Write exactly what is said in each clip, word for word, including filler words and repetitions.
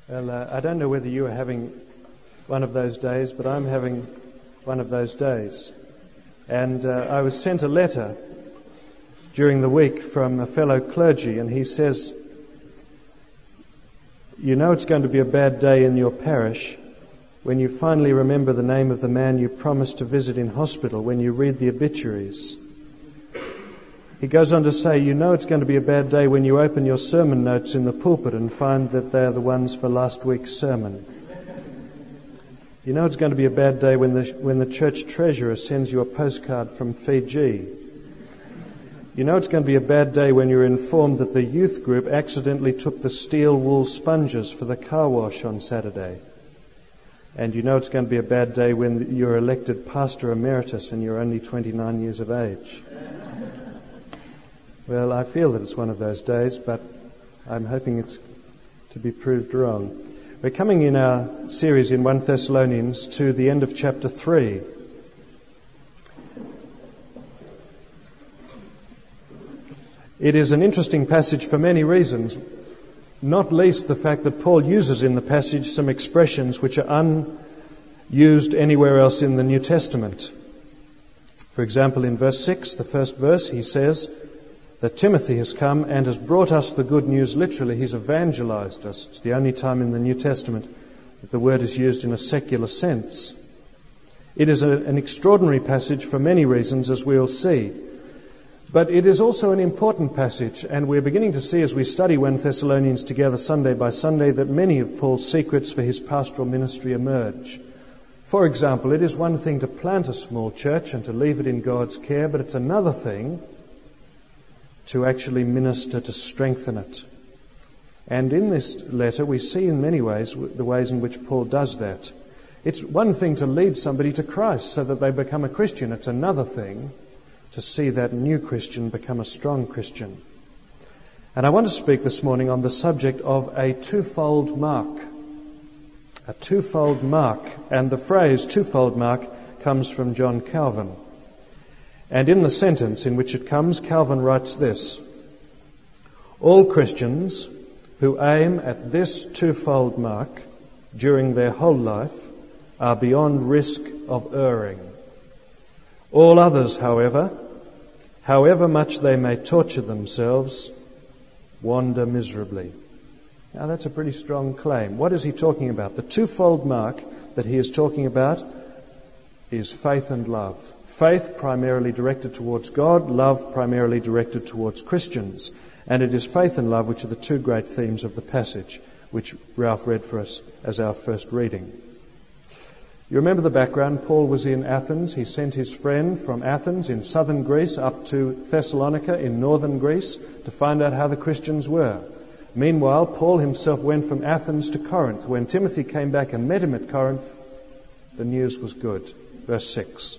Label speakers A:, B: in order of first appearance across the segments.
A: Well, uh, I don't know whether you are having one of those days, but I'm having one of those days. And uh, I was sent a letter during the week from a fellow clergy, and he says, you know it's going to be a bad day in your parish when you finally remember the name of the man you promised to visit in hospital when you read the obituaries. He goes on to say, you know it's going to be a bad day when you open your sermon notes in the pulpit and find that they are the ones for last week's sermon. You know it's going to be a bad day when the when the church treasurer sends you a postcard from Fiji. You know it's going to be a bad day when you're informed that the youth group accidentally took the steel wool sponges for the car wash on Saturday. And you know it's going to be a bad day when you're elected pastor emeritus and you're only twenty-nine years of age. Well, I feel that it's one of those days, but I'm hoping it's to be proved wrong. We're coming in our series in First Thessalonians to the end of chapter three. It is an interesting passage for many reasons, not least the fact that Paul uses in the passage some expressions which are unused anywhere else in the New Testament. For example, in verse six, the first verse, he says that Timothy has come and has brought us the good news. Literally, he's evangelized us. It's the only time in the New Testament that the word is used in a secular sense. It is a, an extraordinary passage for many reasons, as we'll see. But it is also an important passage, and we're beginning to see as we study First Thessalonians together Sunday by Sunday that many of Paul's secrets for his pastoral ministry emerge. For example, it is one thing to plant a small church and to leave it in God's care, but it's another thing to actually minister to strengthen it. And in this letter we see in many ways the ways in which Paul does that. It's one thing to lead somebody to Christ so that they become a Christian. It's another thing to see that new Christian become a strong Christian. And I want to speak this morning on the subject of a twofold mark. A twofold mark. And the phrase twofold mark comes from John Calvin. And in the sentence in which it comes, Calvin writes this: all Christians who aim at this twofold mark during their whole life are beyond risk of erring. All others, however, however much they may torture themselves, wander miserably. Now that's a pretty strong claim. What is he talking about? The twofold mark that he is talking about is faith and love. Faith primarily directed towards God, love primarily directed towards Christians. And it is faith and love which are the two great themes of the passage, which Ralph read for us as our first reading. You remember the background. Paul was in Athens. He sent his friend from Athens in southern Greece up to Thessalonica in northern Greece to find out how the Christians were. Meanwhile, Paul himself went from Athens to Corinth. When Timothy came back and met him at Corinth, the news was good. Verse six.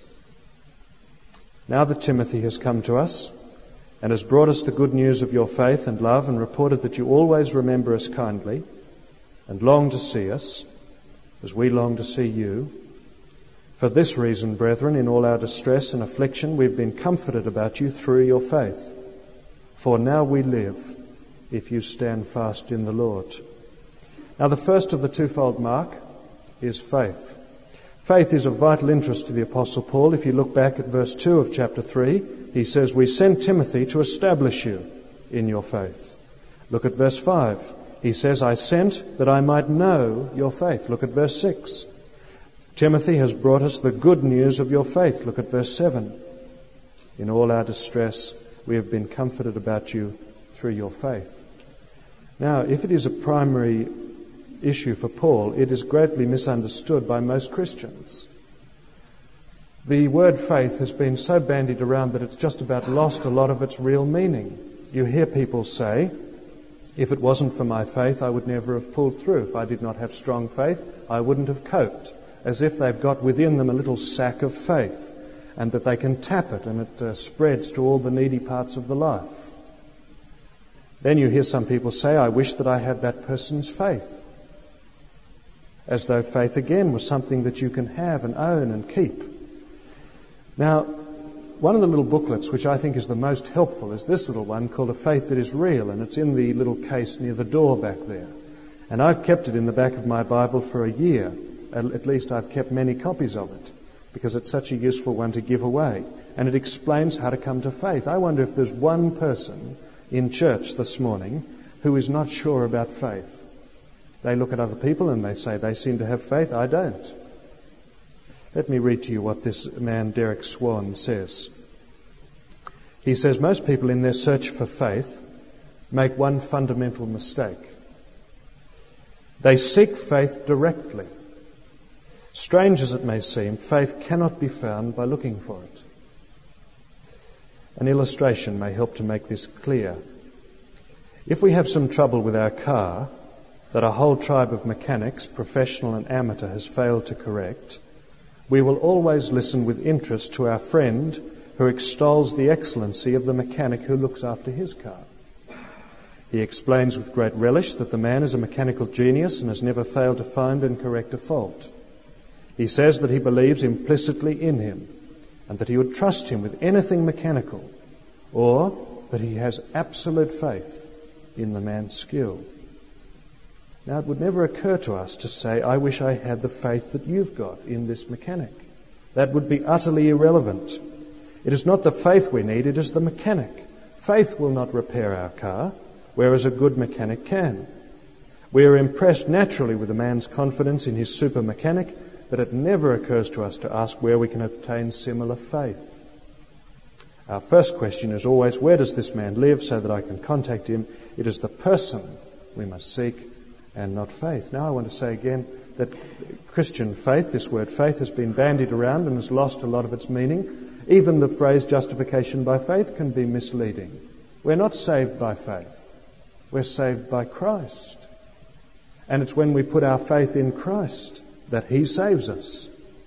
A: Now that Timothy has come to us and has brought us the good news of your faith and love and reported that you always remember us kindly and long to see us as we long to see you, for this reason, brethren, in all our distress and affliction, we've been comforted about you through your faith. For now we live if you stand fast in the Lord. Now the first of the twofold mark is faith. Faith is of vital interest to the Apostle Paul. If you look back at verse two of chapter three, he says, we sent Timothy to establish you in your faith. Look at verse five. He says, I sent that I might know your faith. Look at verse six. Timothy has brought us the good news of your faith. Look at verse seven. In all our distress, we have been comforted about you through your faith. Now, if it is a primary issue for Paul, it is greatly misunderstood by most Christians. The word faith has been so bandied around that it's just about lost a lot of its real meaning. You hear people say, if it wasn't for my faith, I would never have pulled through. If I did not have strong faith, I wouldn't have coped. As if they've got within them a little sack of faith and that they can tap it and it uh, spreads to all the needy parts of the life. Then you hear some people say, I wish that I had that person's faith. As though faith again was something that you can have and own and keep. Now, one of the little booklets which I think is the most helpful is this little one called A Faith That Is Real, and it's in the little case near the door back there. And I've kept it in the back of my Bible for a year. At least I've kept many copies of it, because it's such a useful one to give away. And it explains how to come to faith. I wonder if there's one person in church this morning who is not sure about faith. They look at other people and they say they seem to have faith. I don't. Let me read to you what this man, Derek Swan, says. He says, most people in their search for faith make one fundamental mistake. They seek faith directly. Strange as it may seem, faith cannot be found by looking for it. An illustration may help to make this clear. If we have some trouble with our car that a whole tribe of mechanics, professional and amateur, has failed to correct, we will always listen with interest to our friend who extols the excellency of the mechanic who looks after his car. He explains with great relish that the man is a mechanical genius and has never failed to find and correct a fault. He says that he believes implicitly in him and that he would trust him with anything mechanical, or that he has absolute faith in the man's skill. Now, it would never occur to us to say, I wish I had the faith that you've got in this mechanic. That would be utterly irrelevant. It is not the faith we need, it is the mechanic. Faith will not repair our car, whereas a good mechanic can. We are impressed naturally with a man's confidence in his super mechanic, but it never occurs to us to ask where we can obtain similar faith. Our first question is always, where does this man live so that I can contact him? It is the person we must seek and not faith. Now I want to say again that Christian faith, this word faith, has been bandied around and has lost a lot of its meaning. Even the phrase justification by faith can be misleading. We're not saved by faith. We're saved by Christ. And it's when we put our faith in Christ that He saves us.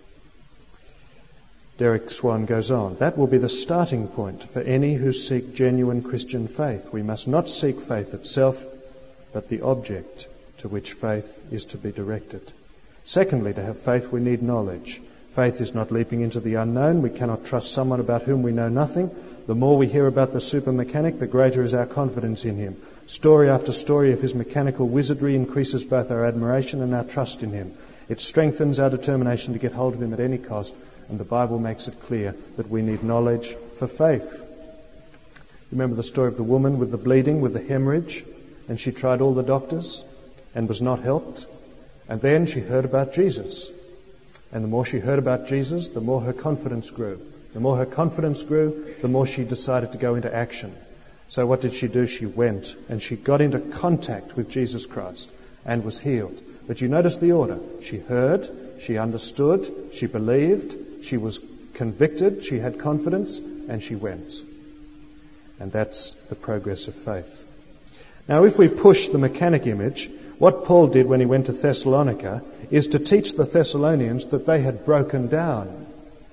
A: Derek Swan goes on, that will be the starting point for any who seek genuine Christian faith. We must not seek faith itself, but the object to which faith is to be directed. Secondly, to have faith we need knowledge. Faith is not leaping into the unknown. We cannot trust someone about whom we know nothing. The more we hear about the super mechanic, the greater is our confidence in him. Story after story of his mechanical wizardry increases both our admiration and our trust in him. It strengthens our determination to get hold of him at any cost, and the Bible makes it clear that we need knowledge for faith. Remember the story of the woman with the bleeding, with the hemorrhage, and she tried all the doctors and was not helped. And then she heard about Jesus. And the more she heard about Jesus, the more her confidence grew. The more her confidence grew, the more she decided to go into action. So what did she do? She went and she got into contact with Jesus Christ and was healed. But you notice the order. She heard, she understood, she believed, she was convicted, she had confidence, and she went. And that's the progress of faith. Now, if we push the mechanic image, what Paul did when he went to Thessalonica is to teach the Thessalonians that they had broken down.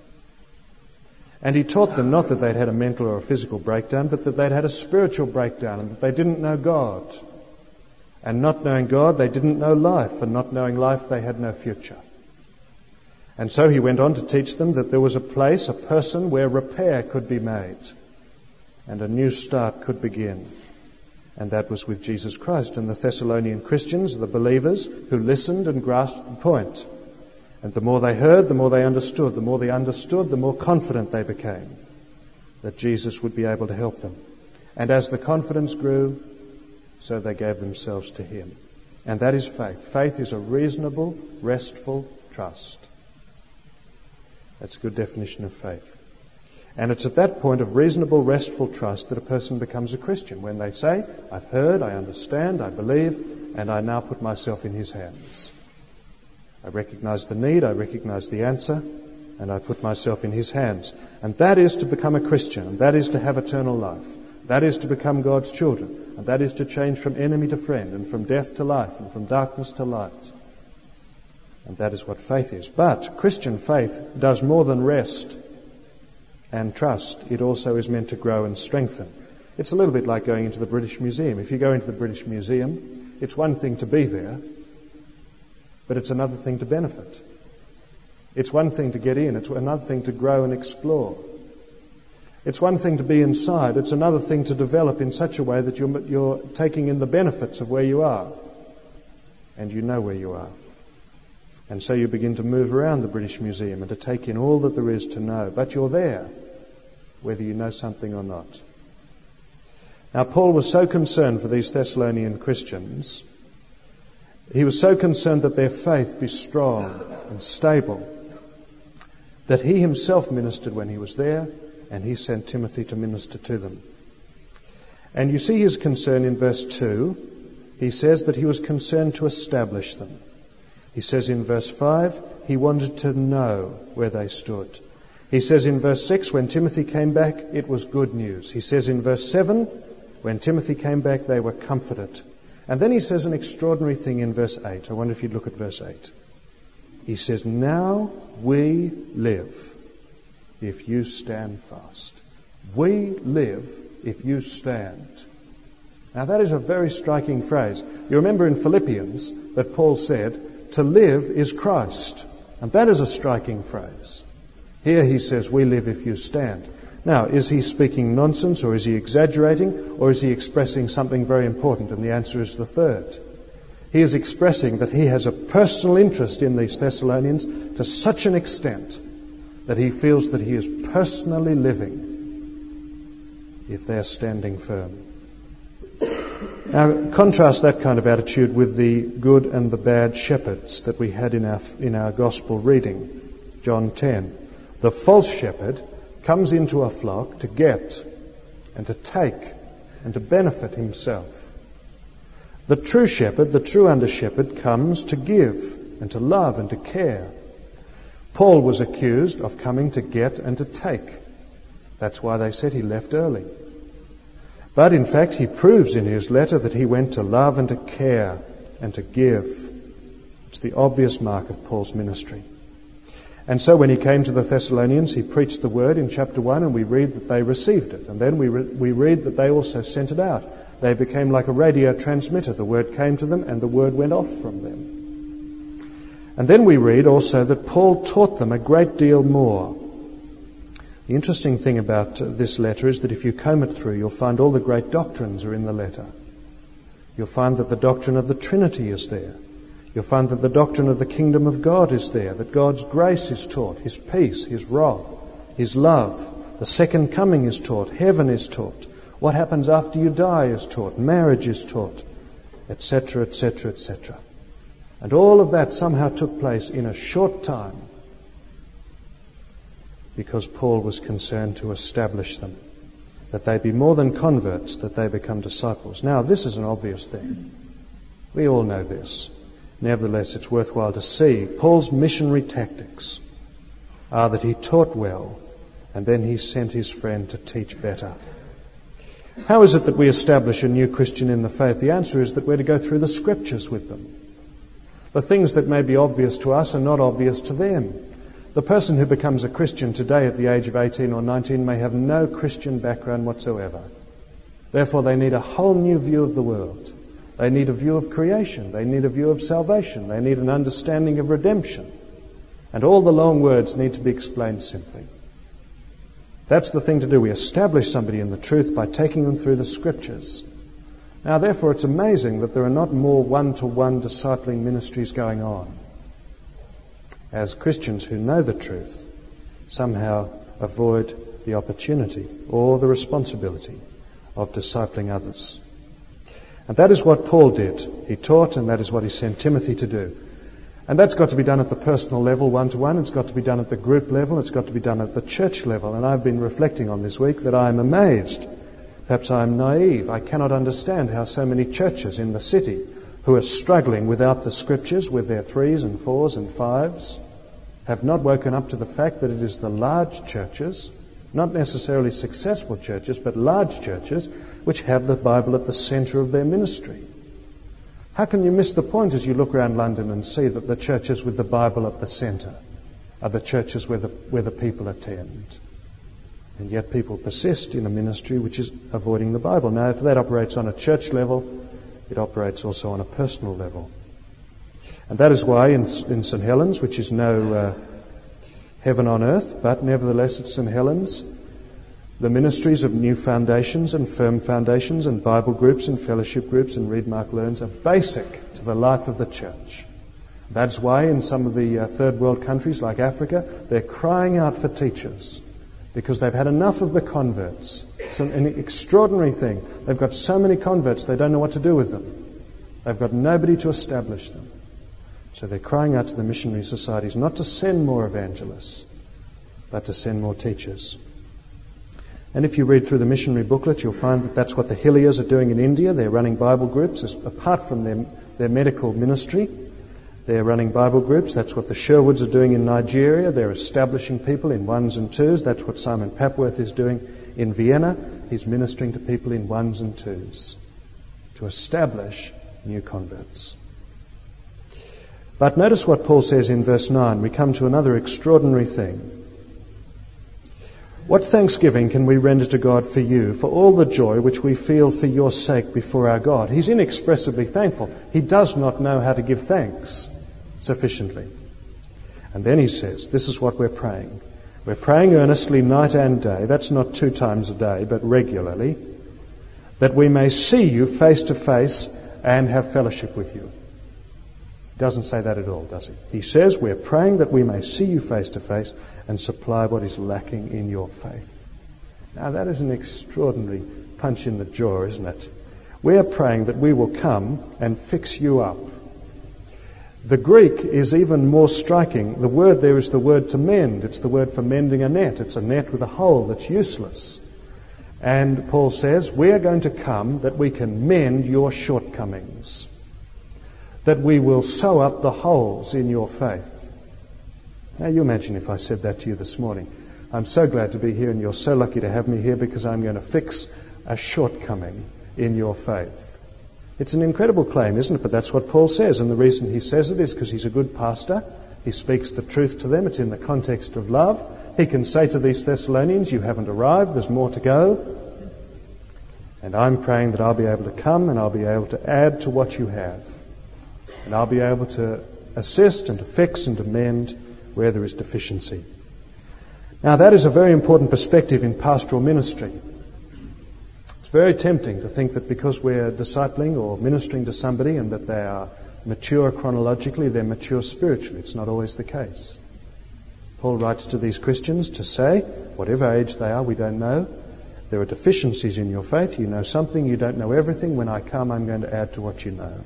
A: And he taught them not that they'd had a mental or a physical breakdown, but that they'd had a spiritual breakdown and that they didn't know God. And not knowing God, they didn't know life. And not knowing life, they had no future. And so he went on to teach them that there was a place, a person, where repair could be made and a new start could begin. And that was with Jesus Christ. And the Thessalonian Christians, the believers who listened and grasped the point. And the more they heard, the more they understood. The more they understood, the more confident they became that Jesus would be able to help them. And as the confidence grew, so they gave themselves to Him. And that is faith. Faith is a reasonable, restful trust. That's a good definition of faith. And it's at that point of reasonable, restful trust that a person becomes a Christian, when they say, I've heard, I understand, I believe, and I now put myself in His hands. I recognize the need, I recognize the answer, and I put myself in His hands. And that is to become a Christian, and that is to have eternal life. That is to become God's children, and that is to change from enemy to friend, and from death to life, and from darkness to light. And that is what faith is. But Christian faith does more than rest and trust. It also is meant to grow and strengthen. It's a little bit like going into the British Museum. If you go into the British Museum, it's one thing to be there, but it's another thing to benefit. It's one thing to get in, it's another thing to grow and explore. It's one thing to be inside, it's another thing to develop in such a way that you're, you're taking in the benefits of where you are. and you know where you are. And so you begin to move around the British Museum and to take in all that there is to know. But you're there, whether you know something or not. Now, Paul was so concerned for these Thessalonian Christians. He was so concerned that their faith be strong and stable that he himself ministered when he was there, and he sent Timothy to minister to them. And you see his concern in verse two. He says that he was concerned to establish them. He says in verse five, he wanted to know where they stood. He says in verse six, when Timothy came back, it was good news. He says in verse seven, when Timothy came back, they were comforted. And then he says an extraordinary thing in verse eight. I wonder if you'd look at verse eight. He says, now we live if you stand fast. We live if you stand. Now that is a very striking phrase. You remember in Philippians that Paul said, to live is Christ. And that is a striking phrase. Here he says, we live if you stand. Now, is he speaking nonsense, or is he exaggerating, or is he expressing something very important? And the answer is the third. He is expressing that he has a personal interest in these Thessalonians to such an extent that he feels that he is personally living if they're standing firm. Now, contrast that kind of attitude with the good and the bad shepherds that we had in our, in our gospel reading, John ten. The false shepherd comes into a flock to get and to take and to benefit himself. The true shepherd, the true under-shepherd, comes to give and to love and to care. Paul was accused of coming to get and to take. That's why they said he left early. But in fact, he proves in his letter that he went to love and to care and to give. It's the obvious mark of Paul's ministry. And so when he came to the Thessalonians, he preached the word in chapter one, and we read that they received it. And then we re- we read that they also sent it out. They became like a radio transmitter. The word came to them and the word went off from them. And then we read also that Paul taught them a great deal more. The interesting thing about uh, this letter is that if you comb it through, you'll find all the great doctrines are in the letter. You'll find that the doctrine of the Trinity is there. You'll find that the doctrine of the kingdom of God is there, that God's grace is taught, His peace, His wrath, His love. The second coming is taught, heaven is taught, what happens after you die is taught, marriage is taught, et cetera, et cetera, et cetera. And all of that somehow took place in a short time because Paul was concerned to establish them, that they be more than converts, that they become disciples. Now, this is an obvious thing. We all know this. Nevertheless, it's worthwhile to see. Paul's missionary tactics are that he taught well, and then he sent his friend to teach better. How is it that we establish a new Christian in the faith? The answer is that we're to go through the Scriptures with them. The things that may be obvious to us are not obvious to them. The person who becomes a Christian today at the age of eighteen or nineteen may have no Christian background whatsoever. Therefore, they need a whole new view of the world. They need a view of creation. They need a view of salvation. They need an understanding of redemption. And all the long words need to be explained simply. That's the thing to do. We establish somebody in the truth by taking them through the Scriptures. Now, therefore, it's amazing that there are not more one-to-one discipling ministries going on, as Christians who know the truth somehow avoid the opportunity or the responsibility of discipling others. And that is what Paul did. He taught, and that is what he sent Timothy to do. And that's got to be done at the personal level, one-to-one. It's got to be done at the group level. It's got to be done at the church level. And I've been reflecting on this week that I am amazed. Perhaps I am naive. I cannot understand how so many churches in the city who are struggling without the Scriptures, with their threes and fours and fives, have not woken up to the fact that it is the large churches, not necessarily successful churches, but large churches, which have the Bible at the centre of their ministry. How can you miss the point as you look around London and see that the churches with the Bible at the centre are the churches where the, where the people attend? And yet people persist in a ministry which is avoiding the Bible. Now, if that operates on a church level, it operates also on a personal level. And that is why in, in St Helens, which is no uh, heaven on earth, but nevertheless it's St Helens, The ministries of New Foundations and Firm Foundations and Bible groups and fellowship groups and Read, Mark, Learns are basic to the life of the church. That's why in some of the uh, third world countries like Africa, they're crying out for teachers because they've had enough of the converts. It's an, an extraordinary thing. They've got so many converts, they don't know what to do with them. They've got nobody to establish them. So they're crying out to the missionary societies not to send more evangelists, but to send more teachers. And if you read through the missionary booklet, you'll find that that's what the Hilliers are doing in India. They're running Bible groups as, apart from their, their medical ministry. They're running Bible groups. That's what the Sherwoods are doing in Nigeria. They're establishing people in ones and twos. That's what Simon Papworth is doing in Vienna. He's ministering to people in ones and twos to establish new converts. But notice what Paul says in verse nine. We come to another extraordinary thing. What thanksgiving can we render to God for you, for all the joy which we feel for your sake before our God? He's inexpressibly thankful. He does not know how to give thanks sufficiently. And then he says, this is what we're praying. We're praying earnestly night and day. That's not two times a day, but regularly. That we may see you face to face and have fellowship with you. He doesn't say that at all, does he? He says we're praying that we may see you face to face and supply what is lacking in your faith. Now that is an extraordinary punch in the jaw, isn't it? We're praying that we will come and fix you up. The Greek is even more striking. The word there is the word to mend. It's the word for mending a net. It's a net with a hole that's useless. And Paul says, we are going to come that we can mend your shortcomings. That we will sew up the holes in your faith. Now you imagine if I said that to you this morning. I'm so glad to be here and you're so lucky to have me here because I'm going to fix a shortcoming in your faith. It's an incredible claim, isn't it? But that's what Paul says, and the reason he says it is because he's a good pastor. He speaks the truth to them. It's in the context of love. He can say to these Thessalonians, you haven't arrived, there's more to go. And I'm praying that I'll be able to come and I'll be able to add to what you have. And I'll be able to assist and to fix and to mend where there is deficiency. Now that is a very important perspective in pastoral ministry. It's very tempting to think that because we're discipling or ministering to somebody and that they are mature chronologically, they're mature spiritually. It's not always the case. Paul writes to these Christians to say, whatever age they are, we don't know. There are deficiencies in your faith. You know something, you don't know everything. When I come, I'm going to add to what you know.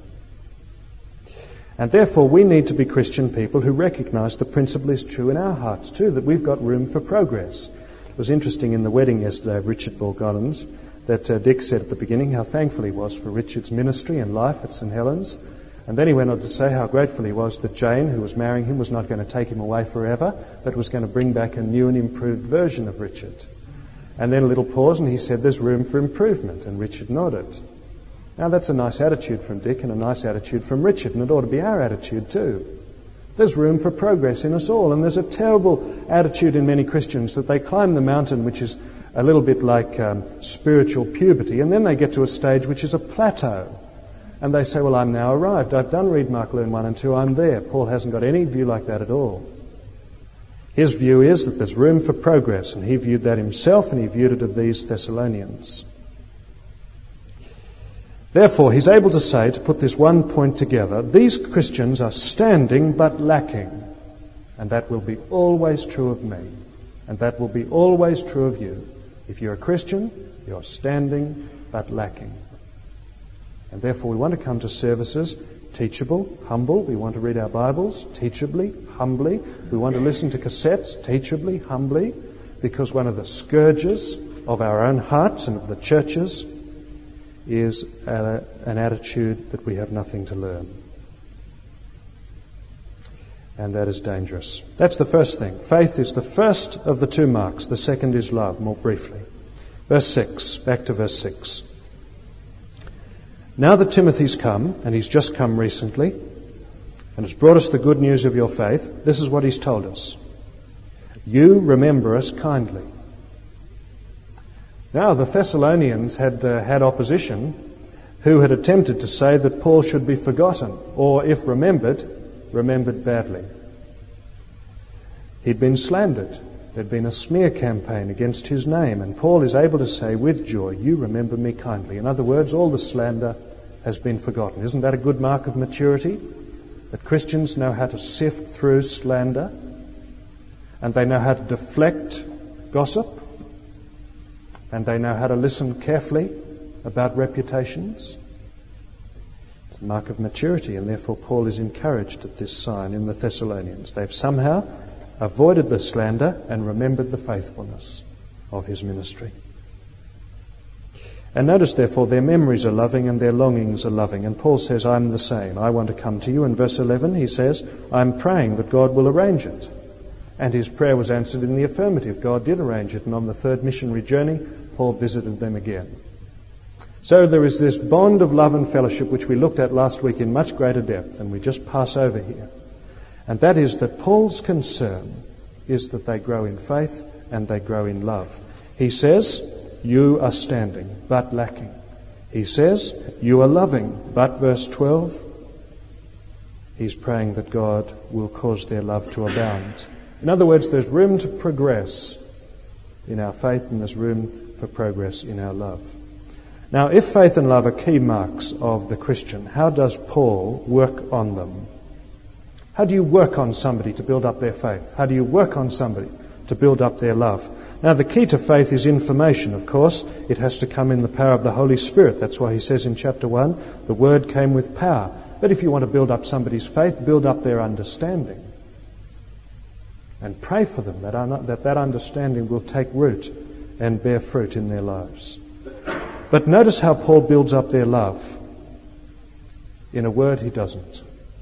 A: And therefore, we need to be Christian people who recognize the principle is true in our hearts too, that we've got room for progress. It was interesting in the wedding yesterday of Richard Borgollins that uh, Dick said at the beginning how thankful he was for Richard's ministry and life at St Helens. And then he went on to say how grateful he was that Jane, who was marrying him, was not going to take him away forever, but was going to bring back a new and improved version of Richard. And then a little pause, and he said, there's room for improvement. And Richard nodded. Now that's a nice attitude from Dick and a nice attitude from Richard, and it ought to be our attitude too. There's room for progress in us all, and there's a terrible attitude in many Christians that they climb the mountain, which is a little bit like um, spiritual puberty, and then they get to a stage which is a plateau. And they say, well, I'm now arrived. I've done Read, Mark, Learn one and two. I'm there. Paul hasn't got any view like that at all. His view is that there's room for progress, and he viewed that himself, and he viewed it of these Thessalonians. Therefore, he's able to say, to put this one point together, these Christians are standing but lacking. And that will be always true of me. And that will be always true of you. If you're a Christian, you're standing but lacking. And therefore, we want to come to services teachable, humble. We want to read our Bibles teachably, humbly. We want to listen to cassettes teachably, humbly. Because one of the scourges of our own hearts and of the churches is a, an attitude that we have nothing to learn. And that is dangerous. That's the first thing. Faith is the first of the two marks. The second is love, more briefly. Verse six, back to verse six. Now that Timothy's come, and he's just come recently, and has brought us the good news of your faith, this is what he's told us. You remember us kindly. Now, the Thessalonians had uh, had opposition who had attempted to say that Paul should be forgotten, or if remembered, remembered badly. He'd been slandered. There'd been a smear campaign against his name, and Paul is able to say with joy, "You remember me kindly." In other words, all the slander has been forgotten. Isn't that a good mark of maturity? That Christians know how to sift through slander, and they know how to deflect gossip, and they know how to listen carefully about reputations. It's a mark of maturity, and therefore Paul is encouraged at this sign in the Thessalonians. They've somehow avoided the slander and remembered the faithfulness of his ministry. And notice, therefore, their memories are loving and their longings are loving. And Paul says, "I'm the same. I want to come to you." In verse eleven, he says, "I'm praying that God will arrange it." And his prayer was answered in the affirmative. God did arrange it, and on the third missionary journey, Paul visited them again. So there is this bond of love and fellowship which we looked at last week in much greater depth, and we just pass over here. And that is that Paul's concern is that they grow in faith and they grow in love. He says, "You are standing, but lacking." He says, "You are loving," but verse twelve, he's praying that God will cause their love to abound. In other words, there's room to progress in our faith, and there's room for progress in our love. Now, if faith and love are key marks of the Christian, how does Paul work on them? How do you work on somebody to build up their faith? How do you work on somebody to build up their love? Now, the key to faith is information, of course. It has to come in the power of the Holy Spirit. That's why he says in chapter one, the word came with power. But if you want to build up somebody's faith, build up their understanding. And pray for them that that, that understanding will take root and bear fruit in their lives. But notice how Paul builds up their love. In a word, he doesn't.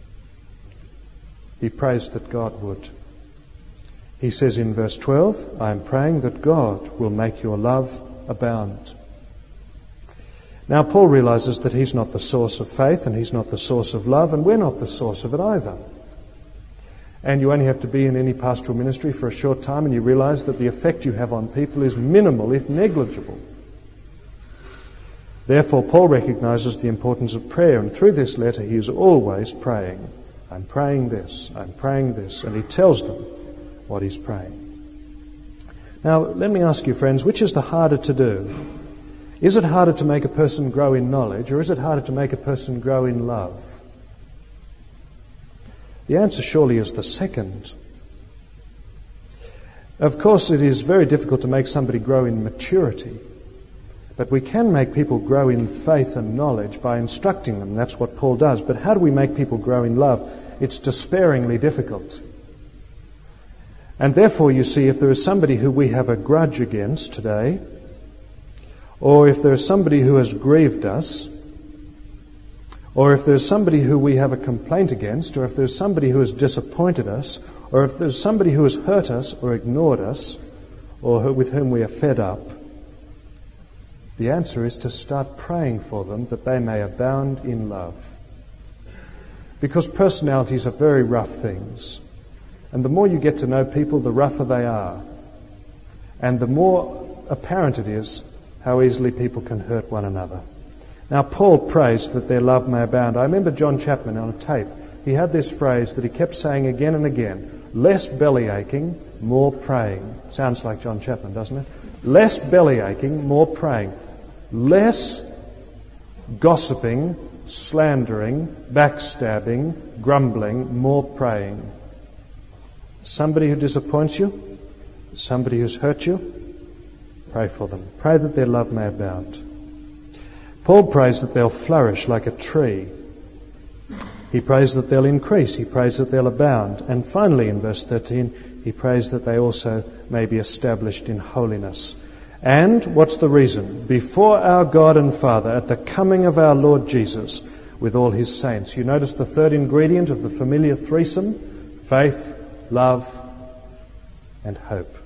A: He prays that God would. He says in verse twelve, "I am praying that God will make your love abound." Now, Paul realizes that he's not the source of faith and he's not the source of love, and we're not the source of it either. And you only have to be in any pastoral ministry for a short time and you realize that the effect you have on people is minimal, if negligible. Therefore, Paul recognizes the importance of prayer, and through this letter he is always praying. I'm praying this, I'm praying this, and he tells them what he's praying. Now, let me ask you, friends, which is the harder to do? Is it harder to make a person grow in knowledge, or is it harder to make a person grow in love? The answer surely is the second. Of course, it is very difficult to make somebody grow in maturity, but we can make people grow in faith and knowledge by instructing them. That's what Paul does. But how do we make people grow in love? It's despairingly difficult. And therefore, you see, if there is somebody who we have a grudge against today, or if there is somebody who has grieved us, or if there's somebody who we have a complaint against, or if there's somebody who has disappointed us, or if there's somebody who has hurt us or ignored us, or who, with whom we are fed up, the answer is to start praying for them that they may abound in love. Because personalities are very rough things. And the more you get to know people, the rougher they are. And the more apparent it is how easily people can hurt one another. Now, Paul prays that their love may abound. I remember John Chapman on a tape. He had this phrase that he kept saying again and again. Less belly aching, more praying. Sounds like John Chapman, doesn't it? Less belly aching, more praying. Less gossiping, slandering, backstabbing, grumbling, more praying. Somebody who disappoints you, somebody who's hurt you, pray for them. Pray that their love may abound. Paul prays that they'll flourish like a tree. He prays that they'll increase. He prays that they'll abound. And finally, in verse thirteen, he prays that they also may be established in holiness. And what's the reason? Before our God and Father, at the coming of our Lord Jesus, with all his saints. You notice the third ingredient of the familiar threesome? Faith, love, and hope.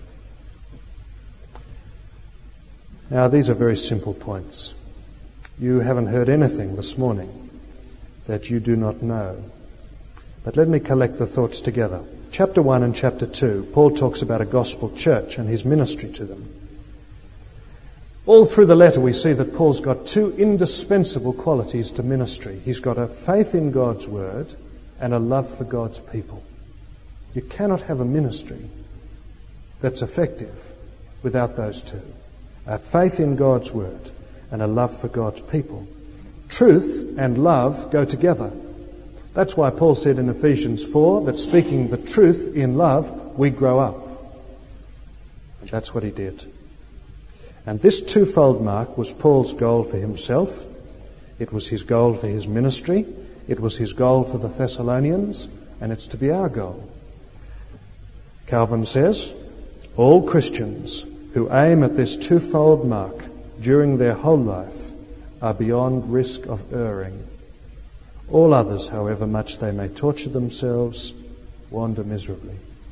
A: Now, these are very simple points. You haven't heard anything this morning that you do not know. But let me collect the thoughts together. Chapter one and chapter two, Paul talks about a gospel church and his ministry to them. All through the letter we see that Paul's got two indispensable qualities to ministry. He's got a faith in God's word and a love for God's people. You cannot have a ministry that's effective without those two. A faith in God's word and a love for God's people. Truth and love go together. That's why Paul said in Ephesians four that speaking the truth in love, we grow up. And that's what he did. And this twofold mark was Paul's goal for himself. It was his goal for his ministry. It was his goal for the Thessalonians. And it's to be our goal. Calvin says, all Christians who aim at this twofold mark during their whole life are beyond risk of erring. All others, however much they may torture themselves, wander miserably.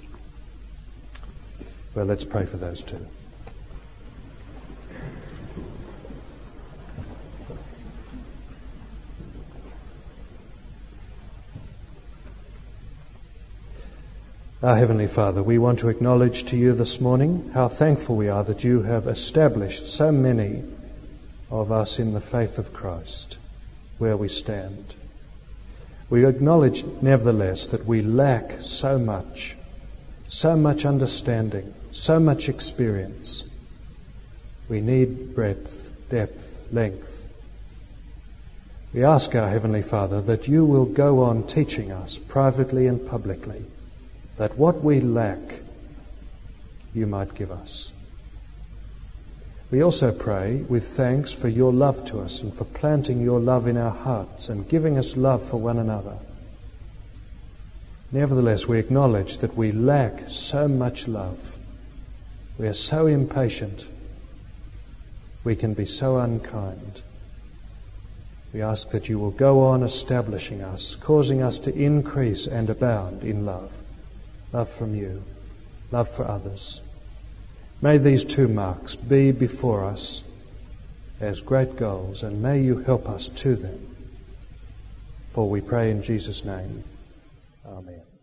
A: Well, let's pray for those two. Our Heavenly Father, we want to acknowledge to you this morning how thankful we are that you have established so many of us in the faith of Christ where we stand. We acknowledge, nevertheless, that we lack so much, so much understanding, so much experience. We need breadth, depth, length. We ask our Heavenly Father that you will go on teaching us privately and publicly, that what we lack, you might give us. We also pray with thanks for your love to us and for planting your love in our hearts and giving us love for one another. Nevertheless, we acknowledge that we lack so much love. We are so impatient. We can be so unkind. We ask that you will go on establishing us, causing us to increase and abound in love. Love from you, love for others. May these two marks be before us as great goals, and may you help us to them. For we pray in Jesus' name. Amen.